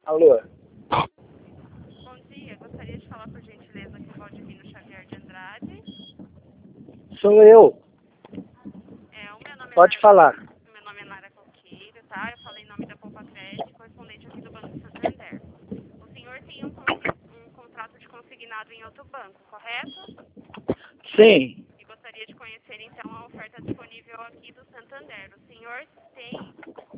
Alô? Bom dia, gostaria de falar por gentileza com o Valdivino Xavier de Andrade. Sou eu. O meu nome Pode falar. Meu nome é Nara Coqueiro, tá? Eu falei em nome da Poupa Crédito, correspondente aqui do Banco Santander. O senhor tem um contrato de consignado em outro banco, correto? Sim. E gostaria de conhecer então a oferta disponível aqui do Santander. O senhor tem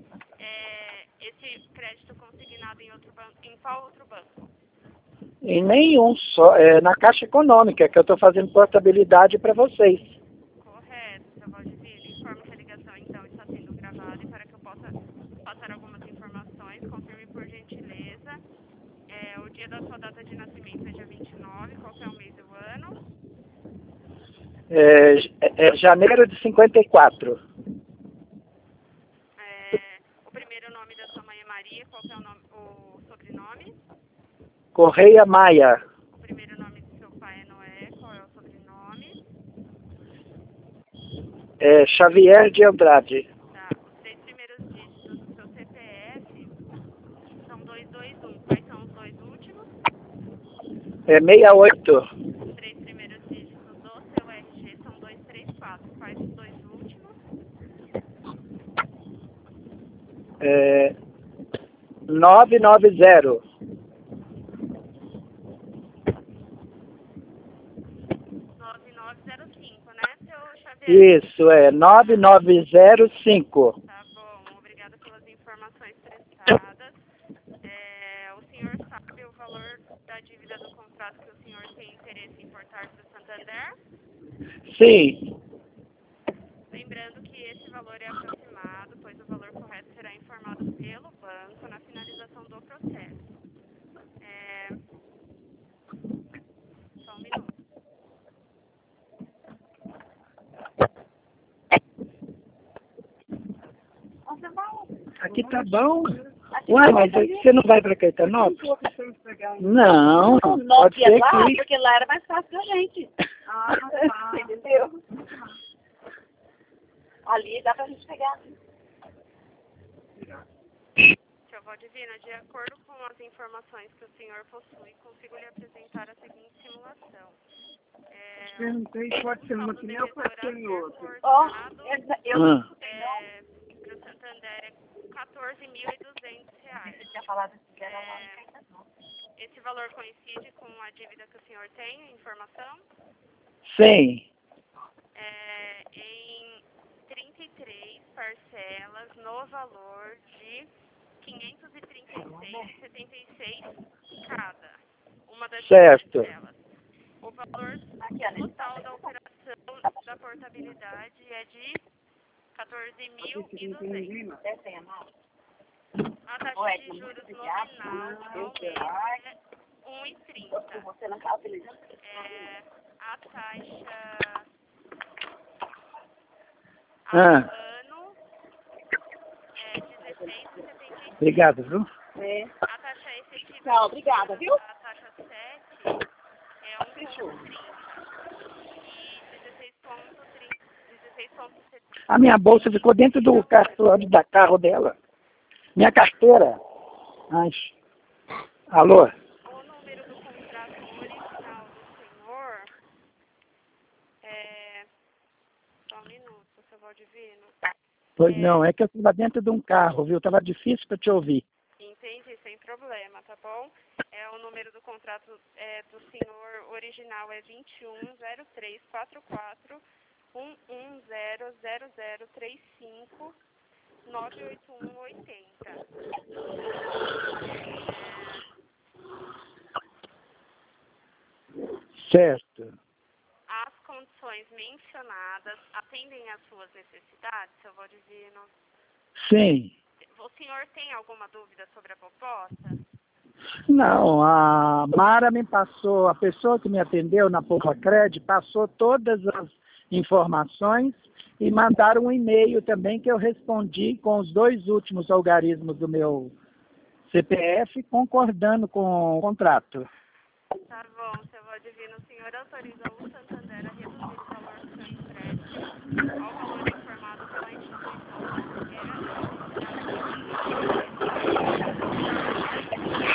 esse crédito consignado em outro banco? Em qual outro banco? Em nenhum, só na Caixa Econômica, que eu estou fazendo portabilidade para vocês. Correto, seu Valdivino. Informo que a ligação então está sendo gravada e para que eu possa passar algumas informações, confirme por gentileza. O dia da sua data de nascimento é dia 29, qual que é o mês do ano? Janeiro de 54. O primeiro nome da sua mãe é Maria, qual que é o sobrenome? Correia Maia. O primeiro nome do seu pai é Noé, qual é o sobrenome? Xavier de Andrade. Tá, os 3 primeiros dígitos do seu CPF são 221, quais são os 2 últimos? 68. Os 3 primeiros dígitos do seu RG são 234, quais os 2 últimos? 990. 9905, né, seu Xavier? Isso, 9905. Tá bom, obrigada pelas informações prestadas. O senhor sabe o valor da dívida do contrato que o senhor tem interesse em importar para o Santander? Sim. Lembrando que esse valor é aproximado, pois o valor correto será informado pelo banco na finalização do processo. Só um minuto. Aqui tá bom. Ué, mas você não vai para Caetanópolis? Não, pode ser lá, aqui. porque lá era mais fácil pra gente. Entendeu? Ali dá pra gente pegar. Seu Valdivino, de acordo com as informações que o senhor possui, consigo lhe apresentar a seguinte simulação. Perguntei, pode ser uma que nem eu passei em outro. Para o Santander é 14.200 reais. Tinha falado que era Esse valor coincide com a dívida que o senhor tem, a informação? Sim. Em 33 parcelas no valor de 536,76 cada. Uma das parcelas. O valor total da operação da portabilidade é de 14.200. A taxa de juros nominal ao mês é 1,30. Você não está utilizando? A taxa ao ano é 16,75. Obrigado, viu? A taxa efetiva. Tchau, obrigada, viu? A taxa 7 é 1,30 e 16,70. A minha bolsa ficou dentro do cartão da carro dela. Minha carteira. Ai. Alô? O número do contrato original do senhor só um minuto, seu Valdivino. Pois não, é que eu estava dentro de um carro, viu? Estava difícil para te ouvir. Entendi, sem problema, tá bom? O número do contrato do senhor original é 210344 1100035 98180. Certo. As condições mencionadas atendem às suas necessidades, seu Valdivino? Sim. O senhor tem alguma dúvida sobre a proposta? Não, a Mara me passou, a pessoa que me atendeu na Poupa Crédito passou todas as informações e mandaram um e-mail também que eu respondi com os 2 últimos algarismos do meu CPF concordando com o contrato. Tá bom, seu Valdivino, o senhor autorizou o Santander a reduzir o valor do seu empréstimo ao valor informado pela instituição financeira e considerado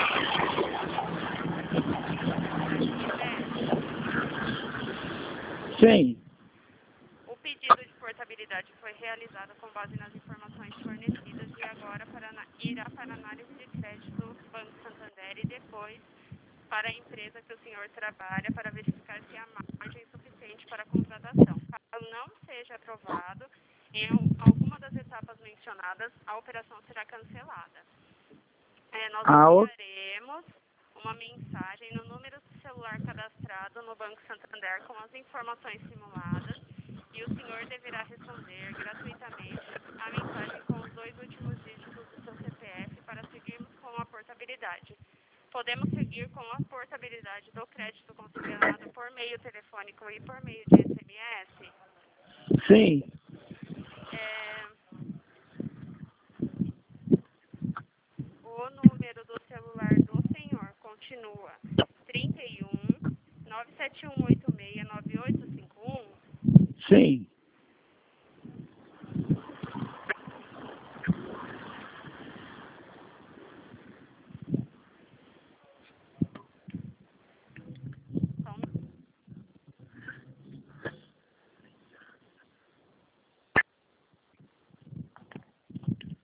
Sim. O pedido de portabilidade foi realizado com base nas informações fornecidas e agora irá para análise de crédito do Banco Santander e depois para a empresa que o senhor trabalha para verificar se há margem suficiente para a contratação. Caso não seja aprovado, em alguma das etapas mencionadas, a operação será cancelada. Nós enviaremos uma mensagem no número de celular cadastrado no Banco Santander com as informações simuladas e o senhor deverá responder gratuitamente a mensagem com os 2 últimos dígitos do seu CPF para seguirmos com a portabilidade. Podemos seguir com a portabilidade do crédito consignado por meio telefônico e por meio de SMS? Sim. O número do celular do senhor continua 31 971869851? Sim.